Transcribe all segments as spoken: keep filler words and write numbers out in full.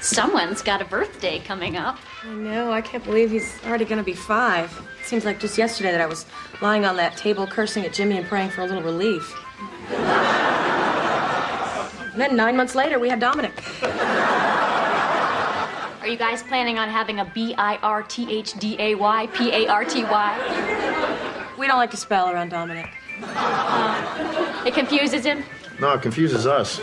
Someone's got a birthday coming up. I know. I can't believe he's already going to be five. It seems like just yesterday that I was lying on that table cursing at Jimmy and praying for a little relief. And then nine months later, we had Dominic. Are you guys planning on having a B I R T H D A Y P A R T Y? We don't like to spell around Dominic. Uh, it confuses him? No, it confuses us.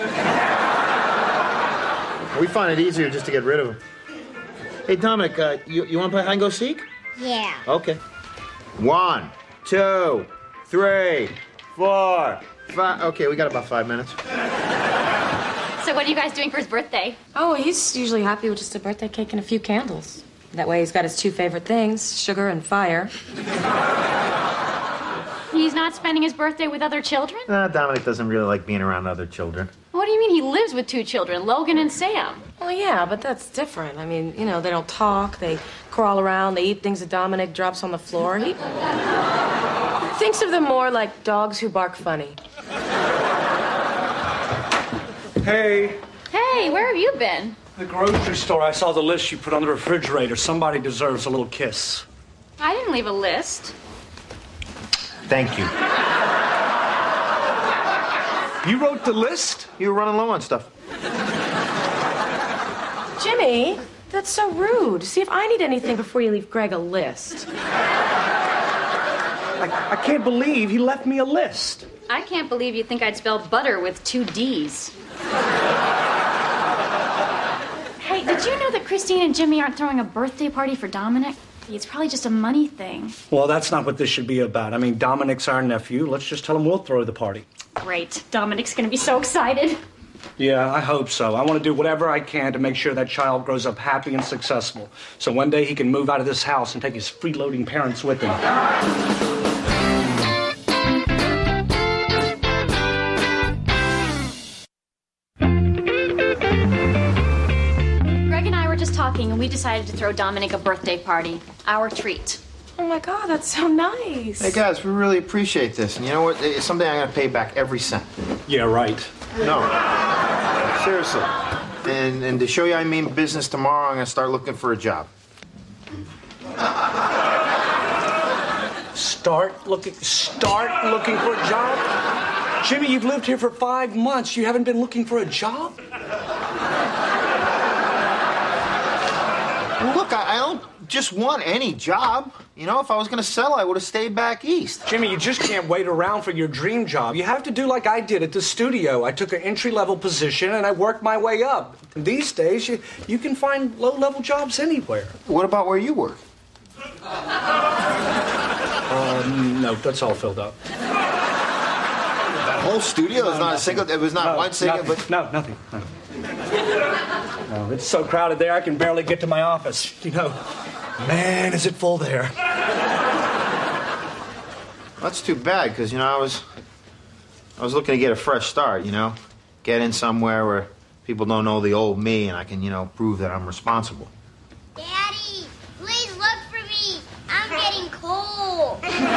We find it easier just to get rid of him. Hey, Dominic, uh, you, you want to play hide and go seek? Yeah. Okay. One, two, three, four, five. Okay, we got about five minutes. So what are you guys doing for his birthday? Oh, he's usually happy with just a birthday cake and a few candles. That way he's got his two favorite things, sugar and fire. He's not spending his birthday with other children? Nah, Dominic doesn't really like being around other children. What do you mean he lives with two children, Logan and Sam? Well, yeah, but that's different. I mean, you know, they don't talk, they crawl around, they eat things that Dominic drops on the floor. He thinks of them more like dogs who bark funny. Hey. Hey, where have you been? The grocery store. I saw the list you put on the refrigerator. Somebody deserves a little kiss. I didn't leave a list. Thank you. You wrote the list? You were running low on stuff. Jimmy, that's so rude. See if I need anything before you leave Greg a list. I, I can't believe he left me a list. I can't believe you think I'd spell butter with two D's. Hey, did you know that Christine and Jimmy aren't throwing a birthday party for Dominic? It's probably just a money thing. Well, that's not what this should be about. I mean, Dominic's our nephew. Let's just tell him we'll throw the party. Great. Dominic's gonna be so excited. Yeah, I hope so. I want to do whatever I can to make sure that child grows up happy and successful. So one day he can move out of this house and take his freeloading parents with him. And we decided to throw Dominic a birthday party. Our treat. Oh my God, that's so nice. Hey guys, we really appreciate this. And you know what? Someday I'm gonna pay back every cent. Yeah, right. No. Seriously. And and to show you I mean business, tomorrow I'm gonna start looking for a job. Start looking start looking for a job? Jimmy, you've lived here for five months. You haven't been looking for a job? Look, I, I don't just want any job. You know, if I was going to sell, I would have stayed back east. Jimmy, you just can't wait around for your dream job. You have to do like I did at the studio. I took an entry-level position, and I worked my way up. These days, you, you can find low-level jobs anywhere. What about where you work? Uh, no, that's all filled up. That whole studio no, is not nothing. a single... It was not no, one single, nothing. but... No, nothing. No. No, it's so crowded there, I can barely get to my office. You know, man, is it full there. That's too bad, because, you know, I was... I was looking to get a fresh start, you know? Get in somewhere where people don't know the old me, and I can, you know, prove that I'm responsible. Daddy, please look for me. I'm getting cold.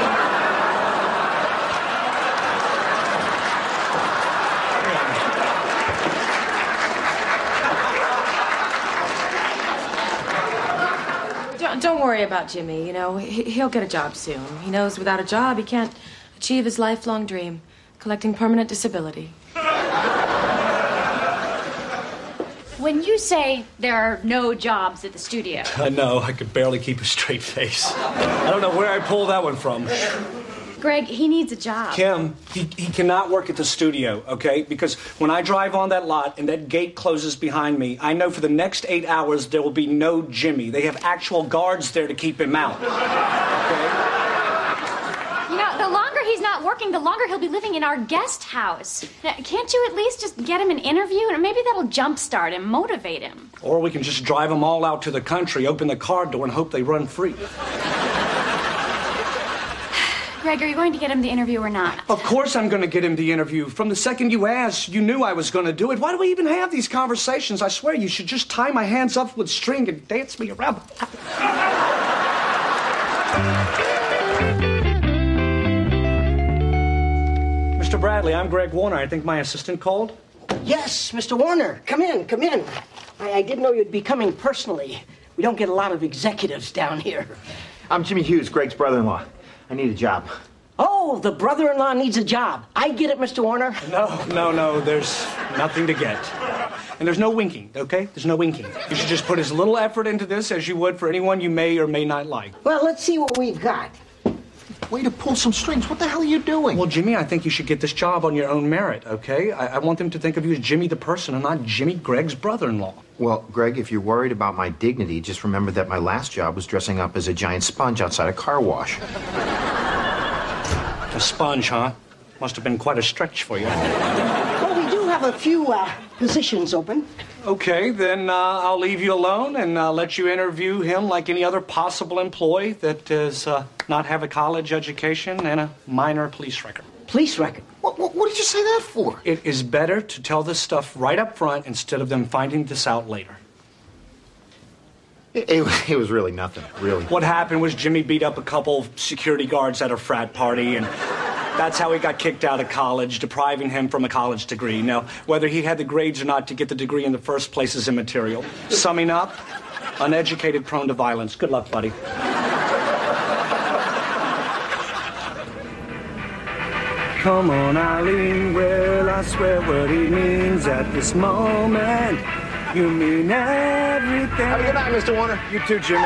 Don't worry about Jimmy, you know, he, he'll get a job soon. He knows without a job he can't achieve his lifelong dream, collecting permanent disability. When you say there are no jobs at the studio... I know, I could barely keep a straight face. I don't know where I pulled that one from. Greg, he needs a job. Kim, he, he cannot work at the studio, okay? Because when I drive on that lot and that gate closes behind me, I know for the next eight hours there will be no Jimmy. They have actual guards there to keep him out, okay? You know, the longer he's not working, the longer he'll be living in our guest house. Now, can't you at least just get him an interview? And maybe that'll jumpstart him, motivate him. Or we can just drive them all out to the country, open the car door, and hope they run free. Greg, are you going to get him the interview or not? Of course I'm going to get him the interview. From the second you asked, you knew I was going to do it. Why do we even have these conversations? I swear, you should just tie my hands up with string and dance me around. Mister Bradley, I'm Greg Warner. I think my assistant called. Yes, Mister Warner. Come in, come in. I, I didn't know you'd be coming personally. We don't get a lot of executives down here. I'm Jimmy Hughes, Greg's brother-in-law. I need a job. Oh, the brother-in-law needs a job. I get it, Mister Warner. No, no, no, there's nothing to get. And there's no winking, okay? There's no winking. You should just put as little effort into this as you would for anyone you may or may not like. Well, let's see what we've got. Way to pull some strings. What the hell are you doing? Well, Jimmy, I think you should get this job on your own merit, okay? I, I want them to think of you as Jimmy the person and not Jimmy, Greg's brother-in-law. Well, Greg, if you're worried about my dignity, just remember that my last job was dressing up as a giant sponge outside a car wash. A sponge, huh? Must have been quite a stretch for you. Well, we do have a few uh, positions open. Okay, then uh, I'll leave you alone and uh, let you interview him like any other possible employee that does uh, not have a college education and a minor police record. Police record? What, what, what did you say that for? It is better to tell this stuff right up front instead of them finding this out later. It, it, it was really nothing, really. What happened was Jimmy beat up a couple security guards at a frat party, and that's how he got kicked out of college, depriving him from a college degree. Now, whether he had the grades or not to get the degree in the first place is immaterial. Summing up, uneducated, prone to violence. Good luck, buddy. Come on, Eileen, well, I swear what he means at this moment. You mean everything. Have a good night, Mister Warner. You too, Jimmy.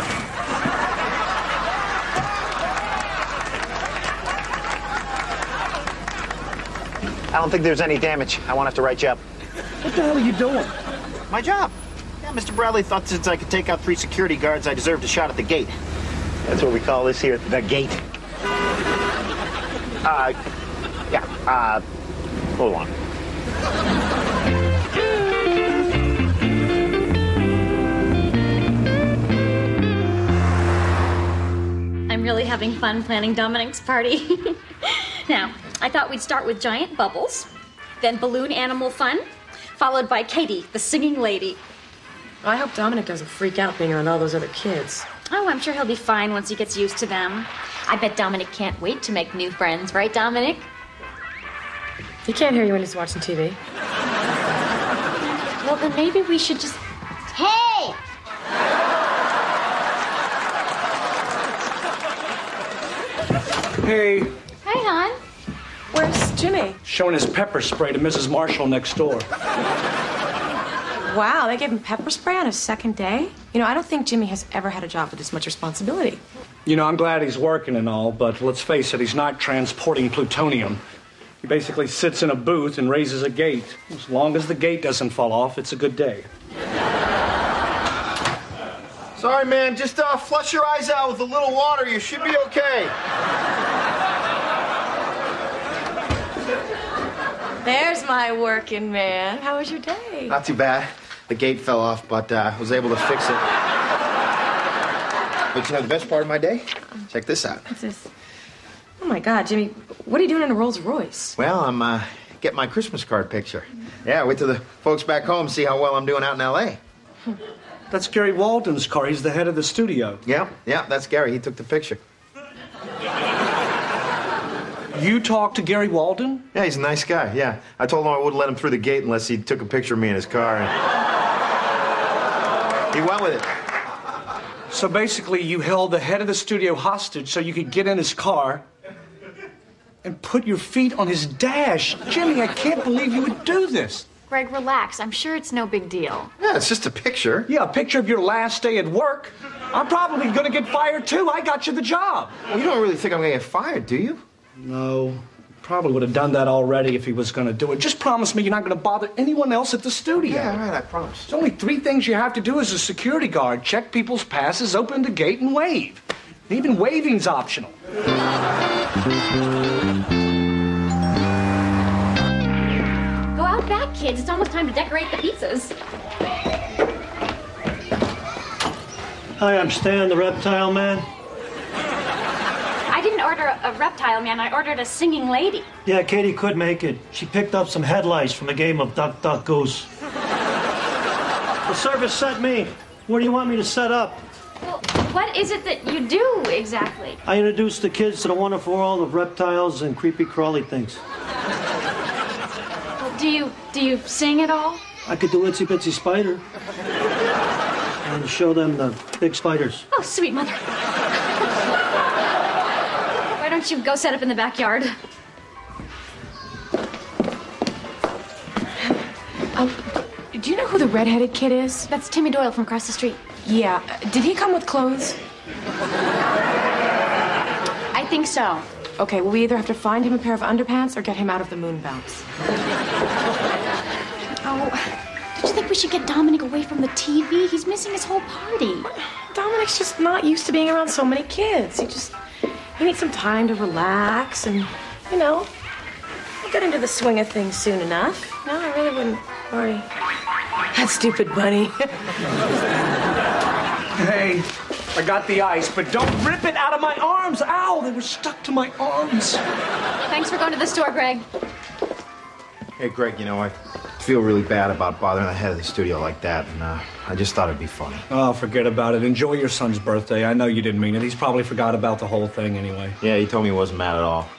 I don't think there's any damage. I won't have to write you up. What the hell are you doing? My job. Yeah, Mister Bradley thought since I could take out three security guards, I deserved a shot at the gate. That's what we call this here, the gate. Uh, yeah, uh, hold on. I'm really having fun planning Dominic's party. Now, I thought we'd start with giant bubbles, then balloon animal fun, followed by Katie, the singing lady. I hope Dominic doesn't freak out being around all those other kids. Oh, I'm sure he'll be fine once he gets used to them. I bet Dominic can't wait to make new friends, right, Dominic? He can't hear you when he's watching T V. Well, then maybe we should just... Hey! Hey, Hi, hon. Where's Jimmy? showing his pepper spray to Missus Marshall next door. Wow, they gave him pepper spray on his second day? You know, I don't think Jimmy has ever had a job with this much responsibility. You know, I'm glad he's working and all, but let's face it, he's not transporting plutonium. He basically sits in a booth and raises a gate. As long as the gate doesn't fall off, it's a good day. Sorry, man. Just uh, flush your eyes out with a little water. You should be okay. There's my working man. How was your day? Not too bad. The gate fell off, but uh, I was able to fix it. But you know the best part of my day? Check this out. What's this? Oh, my God, Jimmy, what are you doing in a Rolls Royce? Well, I'm uh, getting my Christmas card picture. Yeah, wait till the folks back home see how well I'm doing out in L A That's Gary Walden's car. He's the head of the studio. Yeah, yeah, that's Gary. He took the picture. You talked to Gary Walden? Yeah, he's a nice guy, yeah. I told him I wouldn't let him through the gate unless he took a picture of me in his car. And he went with it. So basically, you held the head of the studio hostage so you could get in his car and put your feet on his dash. Jimmy, I can't believe you would do this. Greg, relax. I'm sure it's no big deal. Yeah, it's just a picture. Yeah, a picture of your last day at work. I'm probably going to get fired, too. I got you the job. Well, you don't really think I'm going to get fired, do you? No, probably would have done that already if he was going to do it. Just promise me you're not going to bother anyone else at the studio. Yeah, all right, I promise. There's only three things you have to do as a security guard. Check people's passes, open the gate, and wave. Even waving's optional. Go out back, kids. It's almost time to decorate the pizzas. Hi, I'm Stan, the reptile man. I didn't order a, a reptile man. I ordered a singing lady. Yeah, Katie could make it. She picked up some headlights from a game of Duck, Duck, Goose. The service sent me. What do you want me to set up? Well, what is it that you do exactly? I introduced the kids to the wonderful world of reptiles and creepy crawly things. Well, Do you do you sing at all? I could do Itsy Bitsy Spider. And show them the big spiders. Oh, sweet mother. Why don't you go set up in the backyard? Um, do you know who the redheaded kid is? That's Timmy Doyle from across the street. Yeah. Did he come with clothes? I think so. Okay, well, we either have to find him a pair of underpants or get him out of the moon bounce. Oh, don't you think we should get Dominic away from the T V? He's missing his whole party. Dominic's just not used to being around so many kids. He just, he needs some time to relax and, you know, he'll get into the swing of things soon enough. No, I really wouldn't worry. That stupid bunny. Hey, I got the ice, but don't rip it out of my arms. Ow, they were stuck to my arms. Thanks for going to the store, Greg. Hey, Greg, you know, I feel really bad about bothering the head of the studio like that, and uh, I just thought it'd be funny. Oh, forget about it. Enjoy your son's birthday. I know you didn't mean it. He's probably forgot about the whole thing anyway. Yeah, he told me he wasn't mad at all.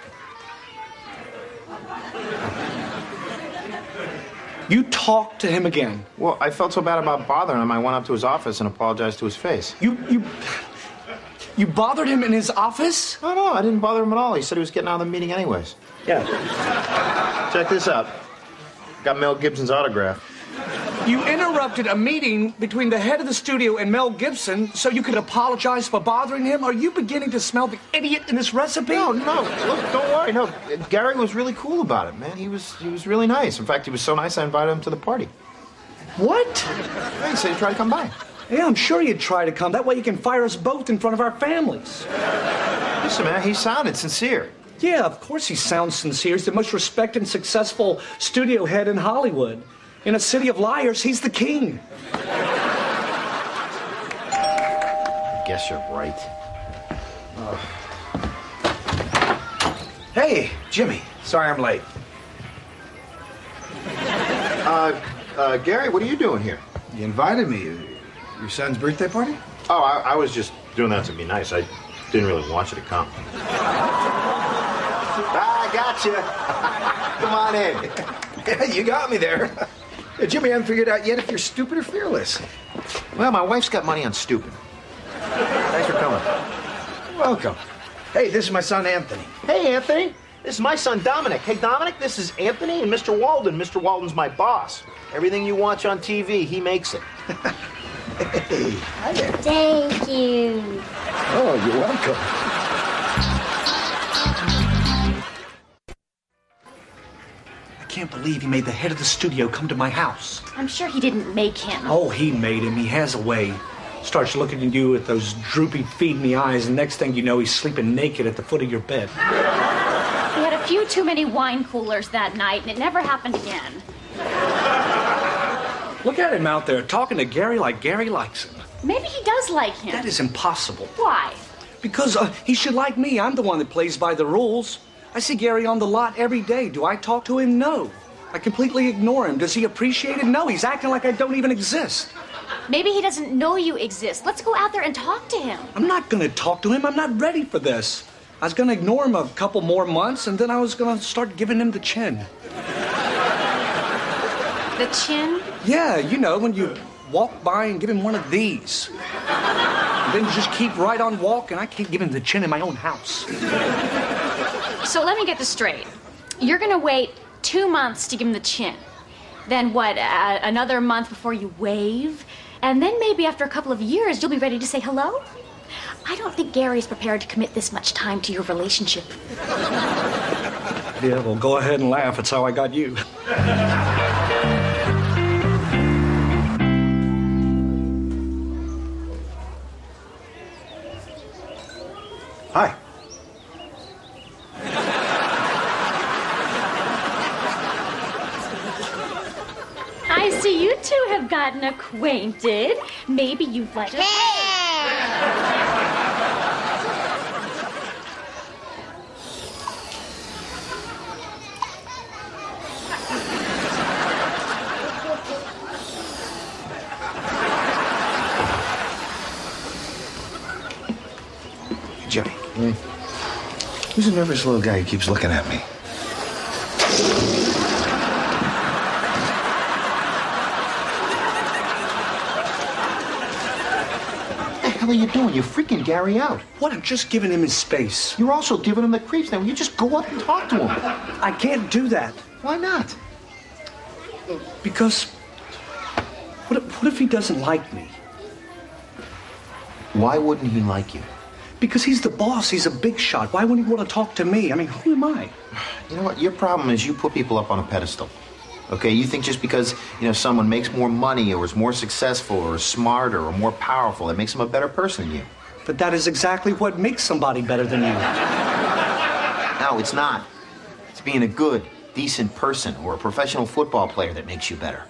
You talked to him again. Well, I felt so bad about bothering him, I went up to his office and apologized to his face. You, you, you bothered him in his office? No, no, I didn't bother him at all. He said he was getting out of the meeting anyways. Yeah. Check this out. Got Mel Gibson's autograph. You interrupted a meeting between the head of the studio and Mel Gibson so you could apologize for bothering him? Are you beginning to smell the idiot in this recipe? No, no, look, don't worry. No, Gary was really cool about it, man. He was he was really nice. In fact, he was so nice I invited him to the party. What? Yeah, he said he'd try to come by. Yeah, I'm sure you'd try to come. That way you can fire us both in front of our families. Listen, man, he sounded sincere. Yeah, of course he sounds sincere. He's the most respected and successful studio head in Hollywood. In a city of liars, he's the king. I guess you're right. Oh. Hey, Jimmy. Sorry I'm late. Uh, uh, Gary, what are you doing here? You invited me. Your son's birthday party? Oh, I, I was just doing that to be nice. I didn't really want you to come. I got you. Come on in. Yeah, you got me there. Yeah, Jimmy, I haven't figured out yet if you're stupid or fearless. Well, my wife's got money on stupid. Thanks for coming. Welcome. Hey, this is my son, Anthony. Hey, Anthony. This is my son, Dominic. Hey, Dominic, this is Anthony and Mister Walden. Mister Walden's my boss. Everything you watch on T V, he makes it. Hey, hi there. Thank you. Oh, you're welcome. I can't believe he made the head of the studio come to my house. I'm sure he didn't make him. Oh, he made him. He has a way. Starts looking at you with those droopy, feed-me eyes, and next thing you know, he's sleeping naked at the foot of your bed. He had a few too many wine coolers that night, and it never happened again. Look at him out there, talking to Gary like Gary likes him. Maybe he does like him. That is impossible. Why? Because uh, he should like me. I'm the one that plays by the rules. I see Gary on the lot every day. Do I talk to him? No. I completely ignore him. Does he appreciate it? No. He's acting like I don't even exist. Maybe he doesn't know you exist. Let's go out there and talk to him. I'm not going to talk to him. I'm not ready for this. I was going to ignore him a couple more months, and then I was going to start giving him the chin. The chin? Yeah, you know, when you walk by and give him one of these. And then you just keep right on walking. I can't give him the chin in my own house. So let me get this straight. You're going to wait two months to give him the chin. Then what, uh, another month before you wave? And then maybe after a couple of years, you'll be ready to say hello? I don't think Gary's prepared to commit this much time to your relationship. Yeah, well, go ahead and laugh. It's how I got you. Hi. I see you two have gotten acquainted. Maybe you'd like to... Jimmy. Mm. Who's a nervous little guy who keeps looking at me? hell are you doing? You're freaking Gary out. What? I'm just giving him his space. You're also giving him the creeps now. You just go up and talk to him. I can't do that. Why not? Because what if, what if he doesn't like me? Why wouldn't he like you? Because he's the boss. He's a big shot. Why wouldn't he want to talk to me? I mean, who am I? You know what? Your problem is you put people up on a pedestal. Okay? You think just because, you know, someone makes more money or is more successful or is smarter or more powerful, that makes them a better person than you. But that is exactly what makes somebody better than you. No, it's not. It's being a good, decent person or a professional football player that makes you better.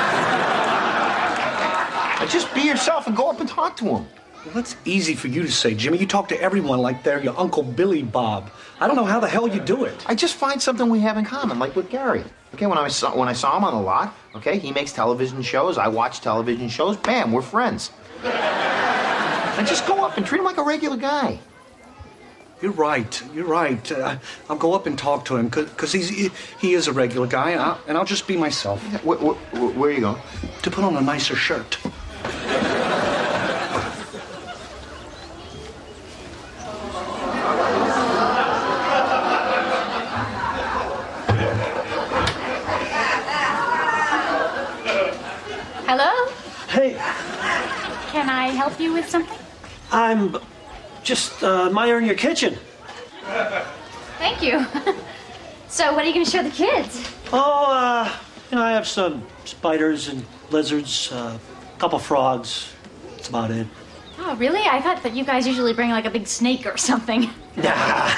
Now just be yourself and go up and talk to him. Well, that's easy for you to say, Jimmy. You talk to everyone like they're your Uncle Billy Bob. I don't know how the hell you do it. I just find something we have in common, like with Gary. Okay, when I saw when I saw him on the lot, okay, he makes television shows, I watch television shows, bam, we're friends. And just go up and treat him like a regular guy. You're right. You're right. Uh, I'll go up and talk to him because he's he, he is a regular guy, and I'll, and I'll just be myself. Where, where, where are you going? To put on a nicer shirt. Hello? Hey, Can I help you with something? I'm just uh, admiring your kitchen. Thank you. So, what are you going to show the kids? Oh, uh, you know, I have some spiders and lizards, uh, a couple frogs. That's about it. Oh, really? I thought that you guys usually bring like a big snake or something. Nah.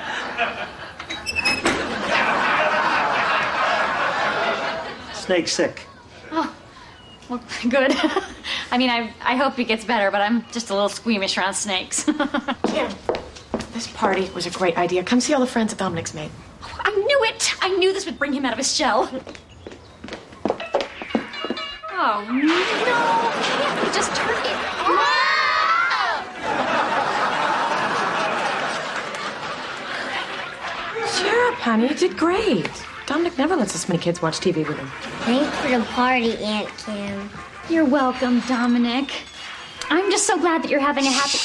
Snake sick. Oh, well, good. I mean, I I hope he gets better, but I'm just a little squeamish around snakes. Kim, this party was a great idea. Come see all the friends that Dominic's made. I knew it! I knew this would bring him out of his shell. Oh, no. Can't we just turn it off? Cheer up, honey. You did great. Dominic never lets this many kids watch T V with him. Thanks for the party, Aunt Kim. You're welcome, Dominic. I'm just so glad that you're having a happy...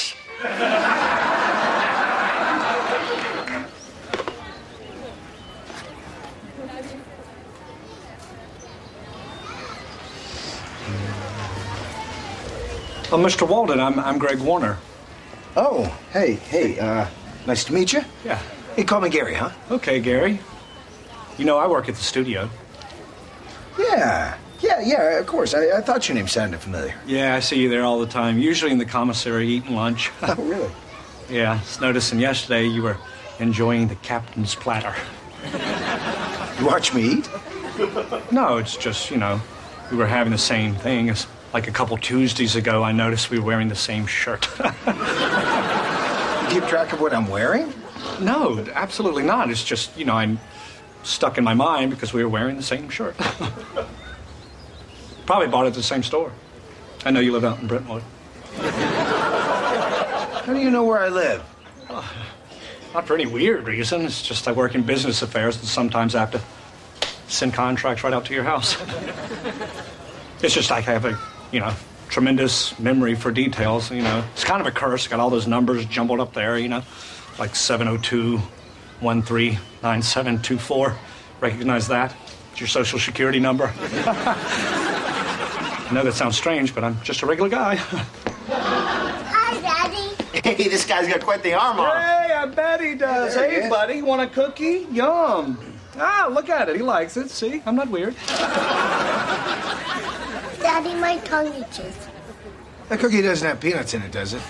Oh, Mister Walden, I'm I'm Greg Warner. Oh, hey, hey, uh, nice to meet you. Yeah. Hey, call me Gary, huh? Okay, Gary. You know, I work at the studio. Yeah, yeah, yeah, of course. I, I thought your name sounded familiar. Yeah, I see you there all the time, usually in the commissary eating lunch. Oh, really? Yeah, I was noticing yesterday you were enjoying the captain's platter. You watch me eat? No, it's just, you know, we were having the same thing. It's like a couple Tuesdays ago, I noticed we were wearing the same shirt. You keep track of what I'm wearing? No, absolutely not. It's just, you know, I'm stuck in my mind because we were wearing the same shirt. Probably bought it at the same store. I know you live out in Brentwood. How do you know where I live? Uh, not for any weird reason. It's just I work in business affairs and sometimes I have to send contracts right out to your house. It's just like I have a, you know, tremendous memory for details, you know. It's kind of a curse. Got all those numbers jumbled up there, you know, like seven oh two, one three nine seven two four. Recognize that? It's your social security number. I know that sounds strange, but I'm just a regular guy. Hi, Daddy. Hey, this guy's got quite the arm on him. Hey, I bet he does. There he Hey, is. buddy, want a cookie? Yum. Ah, look at it. He likes it. See, I'm not weird. Daddy, my tongue itches. That cookie doesn't have peanuts in it, does it?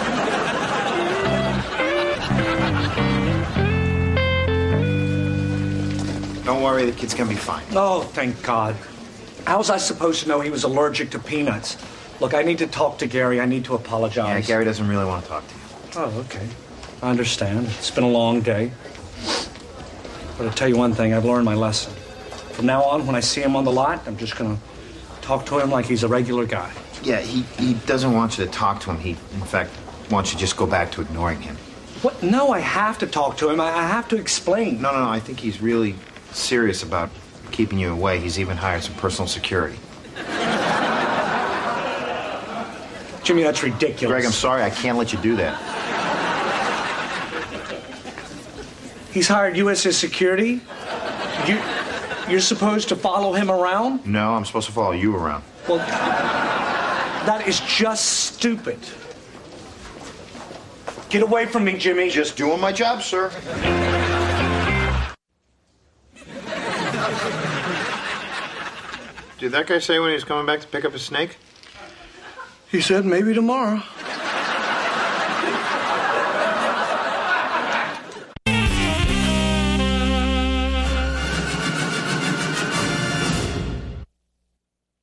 Don't worry, the kid's gonna be fine. Oh, thank God. How was I supposed to know he was allergic to peanuts? Look, I need to talk to Gary. I need to Yeah, apologize. Gary doesn't really want to talk to you. Oh, okay. I understand. It's been a long day. But I'll tell you one thing, I've learned my lesson. From now on, when I see him on the lot, I'm just gonna talk to him like he's a regular guy. Yeah, he, he doesn't want you to talk to him. He, in fact, wants you to just go back to ignoring him. What? No, I have to talk to him. I I have to explain. No, no, no. I think he's really serious about keeping you away. He's even hired some personal security. Jimmy, that's ridiculous. Greg, I'm sorry. I can't let you do that. He's hired you as his security? You, you're supposed to follow him around? No, I'm supposed to follow you around. Well, that is just stupid. Get away from me, Jimmy. Just doing my job, sir. Did that guy say when he was coming back to pick up his snake? He said maybe tomorrow.